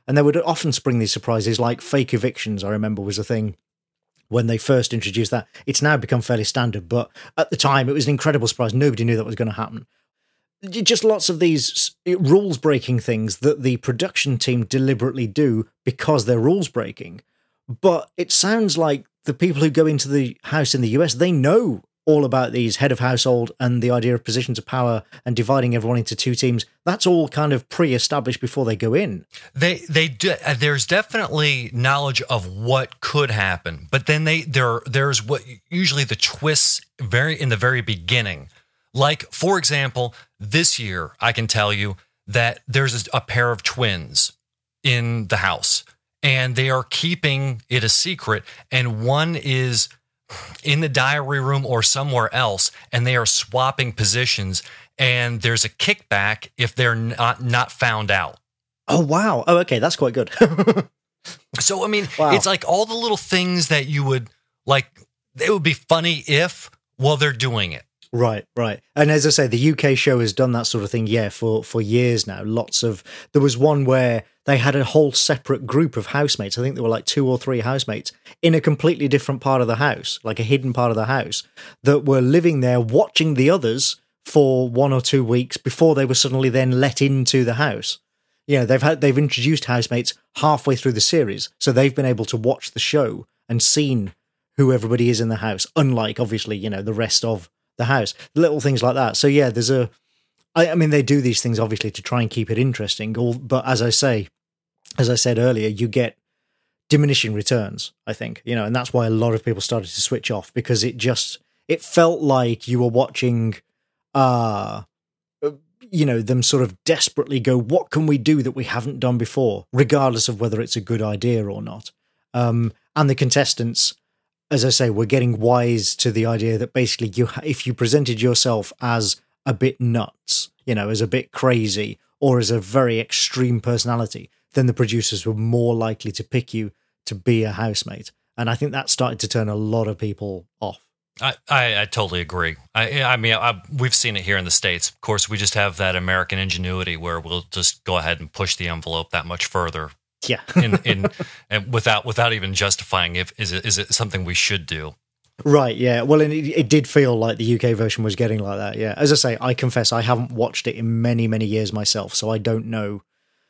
And they would often spring these surprises, like fake evictions, I remember was a thing when they first introduced that. It's now become fairly standard, but at the time it was an incredible surprise. Nobody knew that was going to happen. Just lots of these rules breaking things that the production team deliberately do because they're rules breaking. But it sounds like the people who go into the house in the U S, they know all about these head of household and the idea of positions of power and dividing everyone into two teams. That's all kind of pre-established before they go in. They they do, there's definitely knowledge of what could happen, but then they there there's what usually the twists very in the very beginning. Like, for example, this year, I can tell you that there's a pair of twins in the house, and they are keeping it a secret, and one is in the diary room or somewhere else, and they are swapping positions, and there's a kickback if they're not, not found out. Oh, wow. Oh, okay, that's quite good. So, I mean, wow. It's like all the little things that you would, like, it would be funny if, well, they're doing it. Right, right. And as I say, the U K show has done that sort of thing, yeah, for, for years now. Lots of, there was one where they had a whole separate group of housemates. I think there were like two or three housemates in a completely different part of the house, like a hidden part of the house, that were living there watching the others for one or two weeks before they were suddenly then let into the house. You know, they've had, they've introduced housemates halfway through the series, so they've been able to watch the show and seen who everybody is in the house, unlike, obviously, you know, the rest of the house, little things like that. So yeah, there's a, I, I mean, they do these things obviously to try and keep it interesting. All, but as I say, as I said earlier, you get diminishing returns, I think, you know, and that's why a lot of people started to switch off, because it just, it felt like you were watching, uh, you know, them sort of desperately go, what can we do that we haven't done before, regardless of whether it's a good idea or not. Um, and the contestants, as I say, we're getting wise to the idea that basically you, if you presented yourself as a bit nuts, you know, as a bit crazy or as a very extreme personality, then the producers were more likely to pick you to be a housemate. And I think that started to turn a lot of people off. I, I, I totally agree. I, I mean, I, we've seen it here in the States. Of course, we just have that American ingenuity where we'll just go ahead and push the envelope that much further. Yeah, in, in and without without even justifying if is it is it something we should do. Right, yeah. Well, and it, it did feel like the U K version was getting like that, yeah. As I say, I confess I haven't watched it in many, many years myself, so I don't know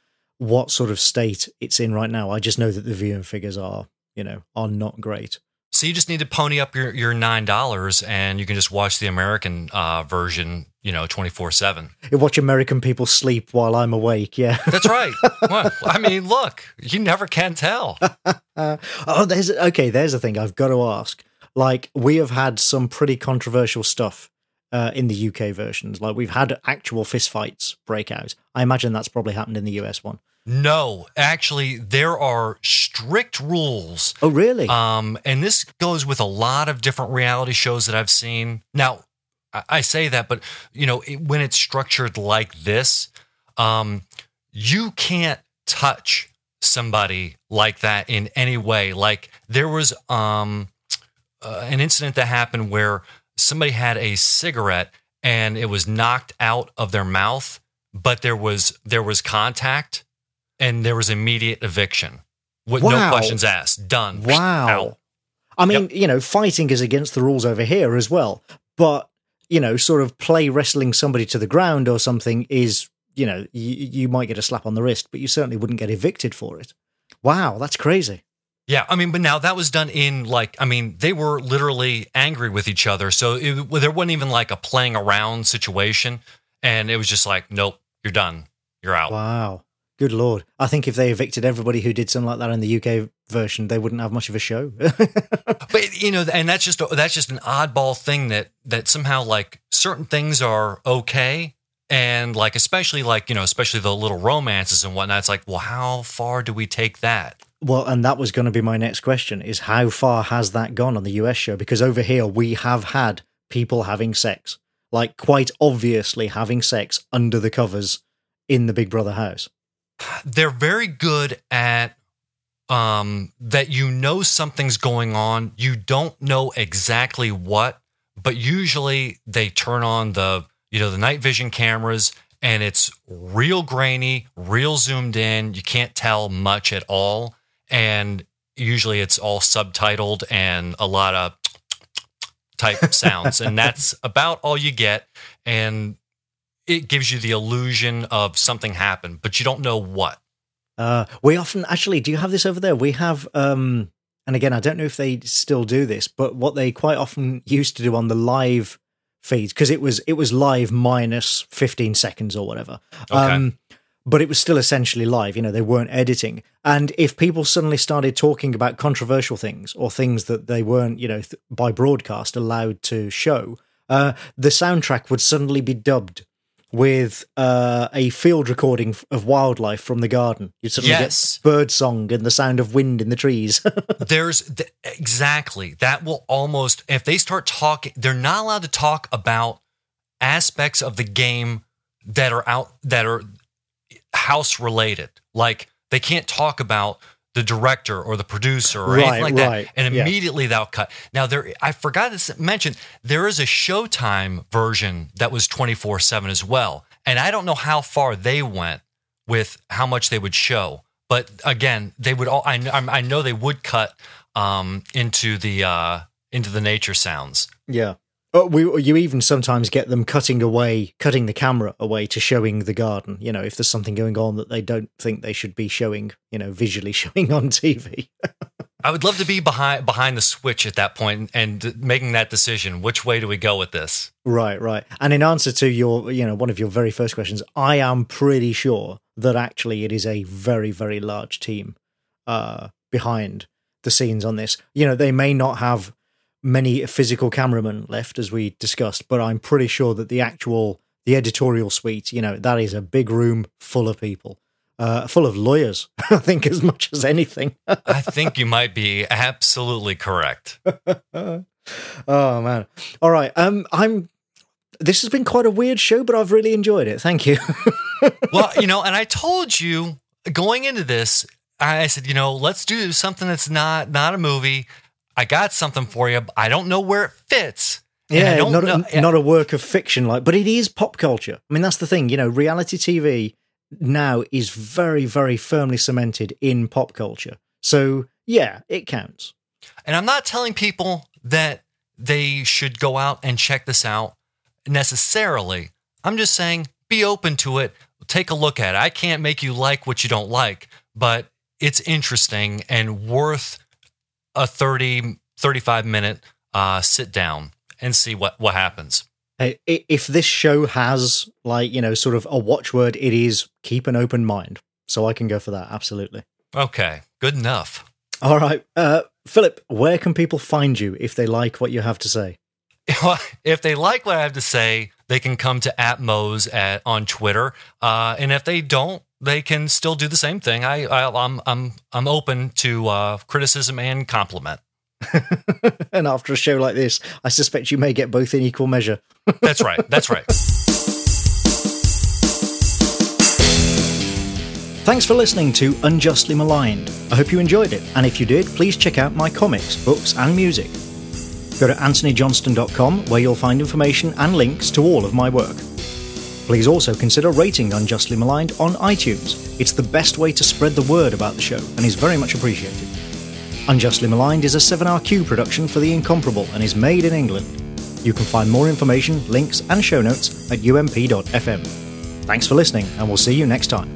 what sort of state it's in right now. I just know that the viewing figures are, you know, are not great. So you just need to pony up your, your nine dollars and you can just watch the American uh, version, you know, twenty-four seven. You watch American people sleep while I'm awake, yeah. That's right. Well, I mean, look, you never can tell. uh, oh, there's okay, there's a thing I've got to ask. Like, we have had some pretty controversial stuff uh, in the U K versions. Like, we've had actual fistfights break out. I imagine that's probably happened in the U S one. No, actually, there are strict rules. Oh, really? Um, and this goes with a lot of different reality shows that I've seen. Now, I, I say that, but you know, it, when it's structured like this, um, you can't touch somebody like that in any way. Like there was um, uh, an incident that happened where somebody had a cigarette and it was knocked out of their mouth, but there was there was contact. And there was immediate eviction. With wow. No questions asked. Done. Wow. Out. I mean, Yep. you know, fighting is against the rules over here as well. But, you know, sort of play wrestling somebody to the ground or something is, you know, you, you might get a slap on the wrist, but you certainly wouldn't get evicted for it. Wow, that's crazy. Yeah, I mean, but now that was done in like, I mean, they were literally angry with each other. So it, there wasn't even like a playing around situation. And it was just like, nope, you're done. You're out. Wow. Good Lord. I think if they evicted everybody who did something like that in the U K version, they wouldn't have much of a show. But, you know, and that's just that's just an oddball thing that that somehow like certain things are okay. And like, especially like, you know, especially the little romances and whatnot. It's like, well, how far do we take that? Well, and that was going to be my next question is how far has that gone on the U S show? Because over here we have had people having sex, like quite obviously having sex under the covers in the Big Brother house. They're very good at um, that. You know something's going on. You don't know exactly what, but usually they turn on the you know the night vision cameras and it's real grainy, real zoomed in. You can't tell much at all. And usually it's all subtitled and a lot of type sounds. And that's about all you get. And it gives you the illusion of something happened, but you don't know what. Uh, we often, actually, do you have this over there? We have, um, and again, I don't know if they still do this, but what they quite often used to do on the live feeds, because it was it was live minus fifteen seconds or whatever. Okay. Um, but it was still essentially live, you know, they weren't editing. And if people suddenly started talking about controversial things or things that they weren't, you know, th- by broadcast allowed to show, uh, the soundtrack would suddenly be dubbed with uh, a field recording of wildlife from the garden. You'd suddenly yes. get bird song and the sound of wind in the trees. There's th- exactly that will almost, if they start talking, they're not allowed to talk about aspects of the game that are out, that are house related. Like they can't talk about the director or the producer or right, anything like right. that. And yeah. immediately they'll cut. Now there, I forgot to mention, there is a Showtime version that was twenty-four seven as well. And I don't know how far they went with how much they would show. But again, they would all, I know, I know they would cut um, into the, uh, into the nature sounds. Yeah. Oh, we, you even sometimes get them cutting away, cutting the camera away to showing the garden. You know, if there's something going on that they don't think they should be showing, you know, visually showing on T V. I would love to be behind behind the switch at that point and making that decision. Which way do we go with this? Right, right. And in answer to your, you know, one of your very first questions, I am pretty sure that actually it is a very, very large team uh, behind the scenes on this. You know, they may not have many physical cameramen left, as we discussed, but I'm pretty sure that the actual, the editorial suite, you know, that is a big room full of people, uh, full of lawyers, I think, as much as anything. I think you might be absolutely correct. Oh, man. All right. Um, I'm, this has been quite a weird show, but I've really enjoyed it. Thank you. Well, you know, and I told you going into this, I said, you know, let's do something that's not, not a movie. I got something for you. I don't know where it fits. Yeah, I don't not, know, a, not a work of fiction, like, but it is pop culture. I mean, that's the thing. You know, reality T V now is very, very firmly cemented in pop culture. So, yeah, it counts. And I'm not telling people that they should go out and check this out necessarily. I'm just saying be open to it. Take a look at it. I can't make you like what you don't like, but it's interesting and worth a thirty, thirty-five minute uh, sit down and see what, what happens. Hey, if this show has, like, you know, sort of a watchword, it is keep an open mind. So I can go for that. Absolutely. Okay. Good enough. All right. Uh, Philip, where can people find you if they like what you have to say? If they like what I have to say, they can come to atmos at on Twitter. Uh, and if they don't, they can still do the same thing. I, I I'm I'm I'm open to uh, criticism and compliment. And after a show like this, I suspect you may get both in equal measure. That's right. That's right. Thanks for listening to Unjustly Maligned. I hope you enjoyed it, and if you did, please check out my comics, books, and music. Go to anthony johnston dot com, where you'll find information and links to all of my work. Please also consider rating Unjustly Maligned on iTunes. It's the best way to spread the word about the show and is very much appreciated. Unjustly Maligned is a seven R Q production for The Incomparable and is made in England. You can find more information, links, and show notes at u m p dot f m. Thanks for listening, and we'll see you next time.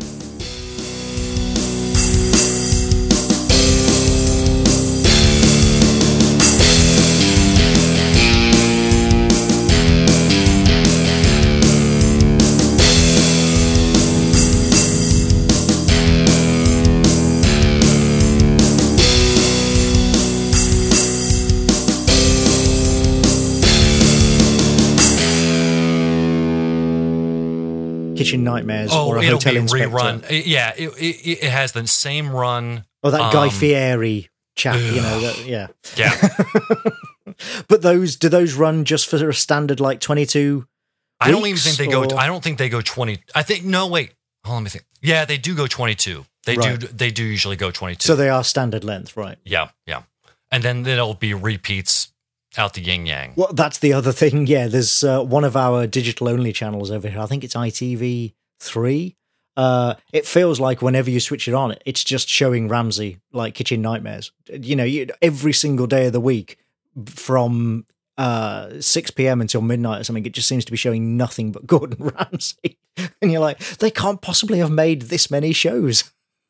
Kitchen Nightmares Oh, or a it'll Hotel be Inspector. rerun. It- yeah, it, it, it has the same run. Or that Guy um, Fieri chap, you know, that, yeah. Yeah. But those, do those run just for a standard like twenty-two I don't even weeks, think they go. or- I don't think they go twenty. I think no. Wait. Hold on, let me think. Yeah, they do go twenty-two. They Right. do. They do usually go twenty-two. So they are standard length, right? yeah, yeah, and then there'll be repeats out the yin yang. Well, that's the other thing. Yeah, there's uh, one of our digital only channels over here. I think it's I T V three. Uh, it feels like whenever you switch it on, it's just showing Ramsay like Kitchen Nightmares. You know, you, every single day of the week from uh, six p.m. until midnight or something, it just seems to be showing nothing but Gordon Ramsay. And you're like, they can't possibly have made this many shows.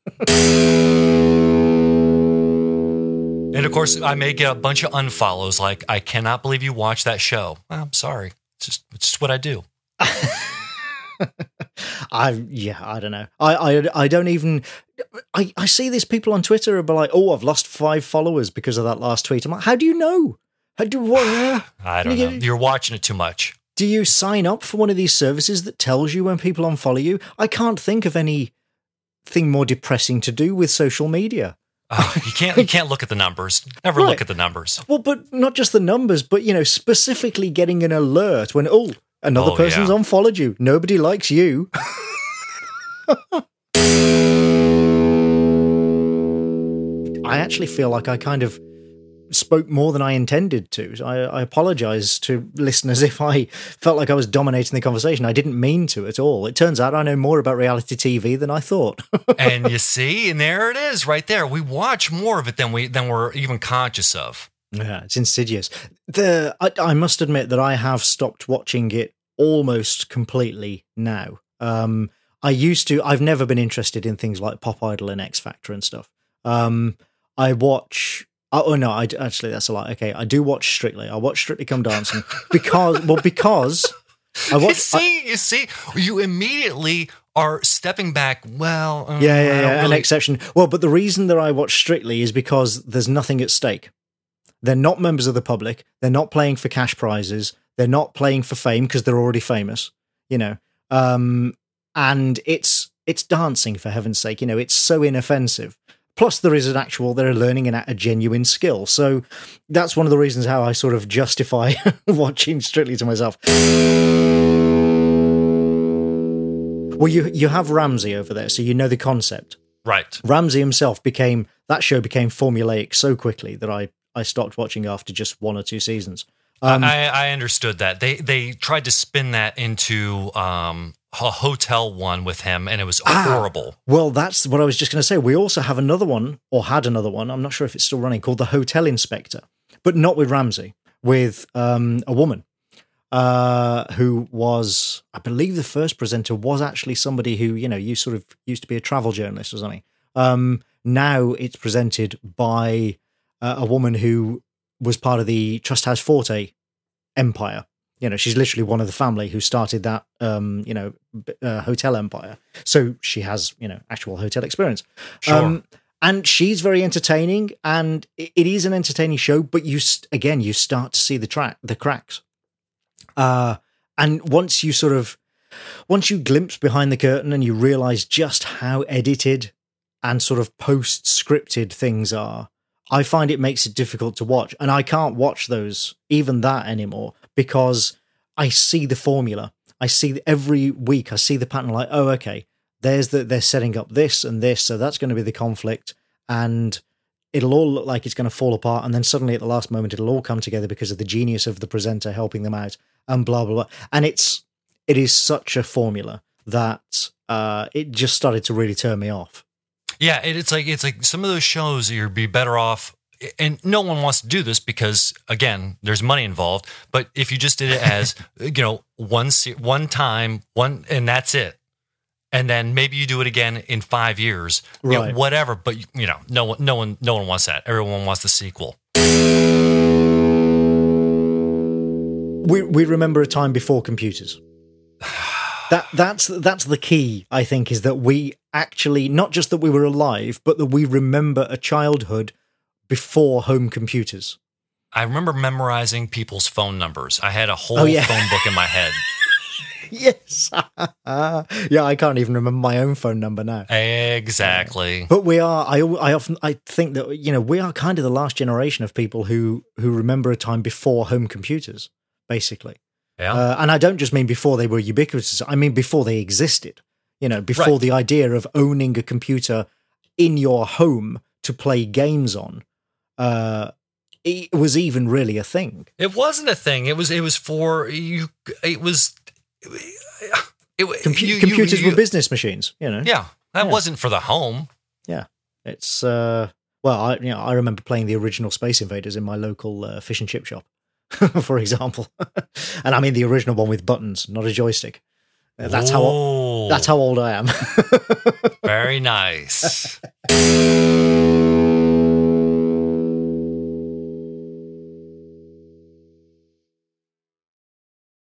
And of course, I may get a bunch of unfollows like, I cannot believe you watched that show. Well, I'm sorry. It's just, it's just what I do. I yeah, I don't know. I, I I don't even. I, I see these people on Twitter be like, "Oh, I've lost five followers because of that last tweet." I'm like, "How do you know? How do what?" I don't know. You're watching it too much. Do you sign up for one of these services that tells you when people unfollow you? I can't think of anything more depressing to do with social media. Oh, you can't you can't look at the numbers. Never right. look at the numbers. Well, but not just the numbers, but you know, specifically getting an alert when oh. Another oh, person's yeah. unfollowed you. Nobody likes you. I actually feel like I kind of spoke more than I intended to. I, I apologize to listeners if I felt like I was dominating the conversation. I didn't mean to at all. It turns out I know more about reality T V than I thought. And you see, and there it is right there. We watch more of it than we than we're even conscious of. Yeah, it's insidious. The I, I must admit that I have stopped watching it almost completely now. Um, I used to. I've never been interested in things like Pop Idol and X Factor and stuff. Um, I watch. Oh no, I actually that's a lie. Okay, I do watch Strictly. I watch Strictly Come Dancing because well because I watch. You see, I, you see, you immediately are stepping back. Well, um, yeah, yeah, yeah really... an exception. Well, but the reason that I watch Strictly is because there's nothing at stake. They're not members of the public. They're not playing for cash prizes. They're not playing for fame because they're already famous, you know. Um, and it's it's dancing, for heaven's sake. You know, it's so inoffensive. Plus, there is an actual, they're learning an, a genuine skill. So that's one of the reasons how I sort of justify watching Strictly to myself. Well, you you have Ramsay over there, so you know the concept. Right. Ramsay himself became, that show became formulaic so quickly that I I stopped watching after just one or two seasons. Um, I, I understood that. They they tried to spin that into um, a hotel one with him, and it was ah, horrible. Well, that's what I was just going to say. We also have another one, or had another one, I'm not sure if it's still running, called The Hotel Inspector, but not with Ramsay, with um, a woman uh, who was, I believe the first presenter was actually somebody who, you know, you sort of used to be a travel journalist or something. Um, now it's presented by uh, a woman who was part of the Trust House Forte empire. You know, she's literally one of the family who started that, um, you know, uh, hotel empire. So she has, you know, actual hotel experience. Sure. Um, and she's very entertaining, and it, it is an entertaining show. But you, st- again, you start to see the track, the cracks. Uh, and once you sort of, once you glimpse behind the curtain and you realize just how edited and sort of post-scripted things are, I find it makes it difficult to watch. And I can't watch those, even that anymore, because I see the formula. I see every week, I see the pattern like, oh, okay, there's the, they're setting up this and this, so that's going to be the conflict, and it'll all look like it's going to fall apart, and then suddenly at the last moment, it'll all come together because of the genius of the presenter helping them out, and blah, blah, blah. And it's, it is such a formula that uh, it just started to really turn me off. Yeah, it, it's like it's like some of those shows you'd be better off, and no one wants to do this because, again, there's money involved. But if you just did it as, you know, one one time, one, and that's it, and then maybe you do it again in five years, you right? know, whatever. But you know, no one, no one, no one wants that. Everyone wants the sequel. We we remember a time before computers. That that's that's the key, I think, is that we actually, not just that we were alive, but that we remember a childhood before home computers. I remember memorizing people's phone numbers. I had a whole oh, yeah. phone book in my head. Yes. Yeah, I can't even remember my own phone number now. Exactly. But we are, I, I often, I think that, you know, we are kind of the last generation of people who, who remember a time before home computers, basically. Yeah. Uh, and I don't just mean before they were ubiquitous. I mean before they existed. You know, before right. the idea of owning a computer in your home to play games on, uh, it was even really a thing. It wasn't a thing. It was. It was for you. It was. It, Compu- you, computers you, you, were business machines. You know. Yeah, that Yeah. wasn't for the home. Yeah, it's uh, well, I you know I remember playing the original Space Invaders in my local uh, fish and chip shop, for example, and I mean the original one with buttons, not a joystick. Uh, That's how Ooh. that's how old I am. Very nice.